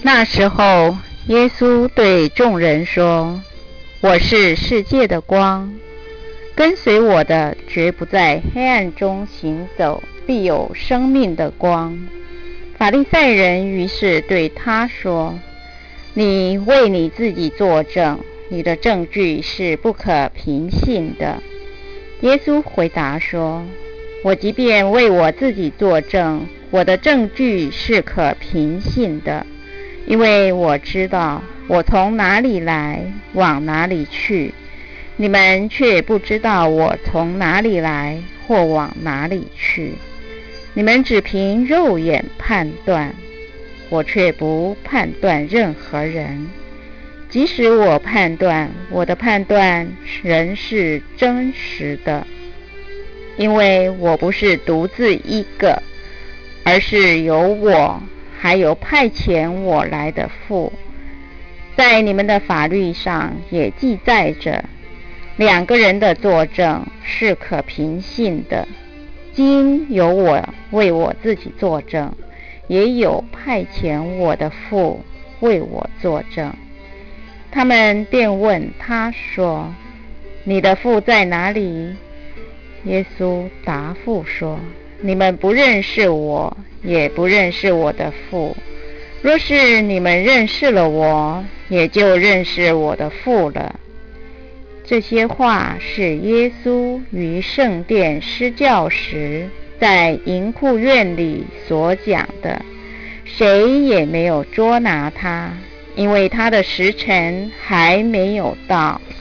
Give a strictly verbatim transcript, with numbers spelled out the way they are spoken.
那时候，耶稣对众人说：我是世界的光，跟随我的绝不在黑暗中行走，必有生命的光。法利赛人于是对他说：你为你自己作证，你的证据是不可凭信的。耶稣回答说：我即便为我自己作证，我的证据是可凭信的，因为我知道我从哪里来，往哪里去，你们却不知道我从哪里来或往哪里去。你们只凭肉眼判断，我却不判断任何人。即使我判断，我的判断仍是真实的，因为我不是独自一个，而是有我，还有派遣我来的父。在你们的法律上也记载着，两个人的作证是可凭信的。今有我为我自己作证，也有派遣我的父为我作证。他们便问他说：你的父在哪里？耶稣答复说：你们不认识我，也不认识我的父。若是你们认识了我，也就认识我的父了。这些话是耶稣于圣殿施教时，在银库院里所讲的。谁也没有捉拿他，因为他的时辰还没有到。